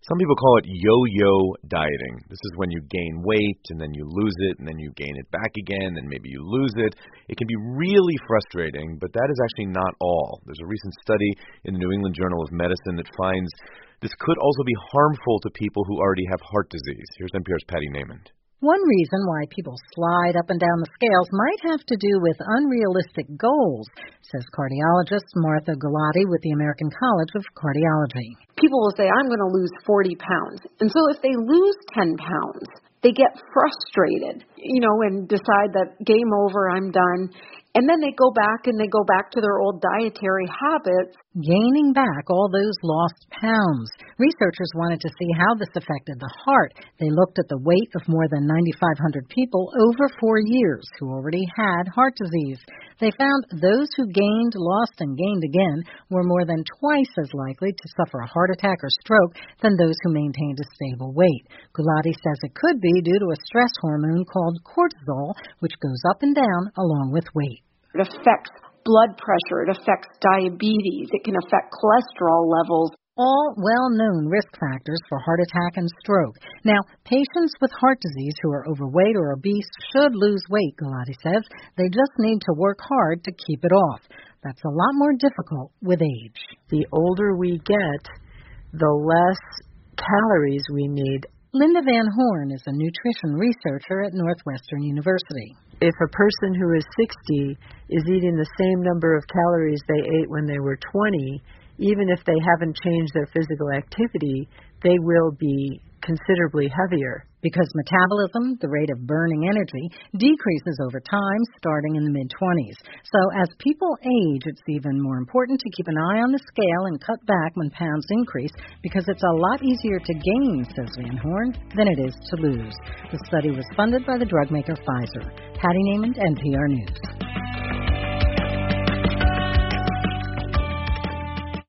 Some people call it yo-yo dieting. This is when you gain weight, and then you lose it, and then you gain it back again, and maybe you lose it. It can be really frustrating, but that is actually not all. There's a recent study in the New England Journal of Medicine that finds this could also be harmful to people who already have heart disease. Here's NPR's Patty Naiman. One reason why people slide up and down the scales might have to do with unrealistic goals, says cardiologist Martha Gulati with the American College of Cardiology. People will say, I'm going to lose 40 pounds. And so if they lose 10 pounds, they get frustrated, and decide that game over, I'm done. And then they go back to their old dietary habits. Gaining back all those lost pounds. Researchers wanted to see how this affected the heart. They looked at the weight of more than 9,500 people over 4 years who already had heart disease. They found those who gained, lost, and gained again were more than twice as likely to suffer a heart attack or stroke than those who maintained a stable weight. Gulati says it could be due to a stress hormone called cortisol, which goes up and down along with weight. It affects blood pressure. It affects diabetes. It can affect cholesterol levels. All well-known risk factors for heart attack and stroke. Now, patients with heart disease who are overweight or obese should lose weight, Gulati says. They just need to work hard to keep it off. That's a lot more difficult with age. The older we get, the less calories we need. Linda Van Horn is a nutrition researcher at Northwestern University. If a person who is 60 is eating the same number of calories they ate when they were 20, even if they haven't changed their physical activity, they will be considerably heavier. Because metabolism, the rate of burning energy, decreases over time, starting in the mid-20s. So as people age, it's even more important to keep an eye on the scale and cut back when pounds increase, because it's a lot easier to gain, says Van Horn, than it is to lose. The study was funded by the drug maker Pfizer. Patty Naiman, NPR News.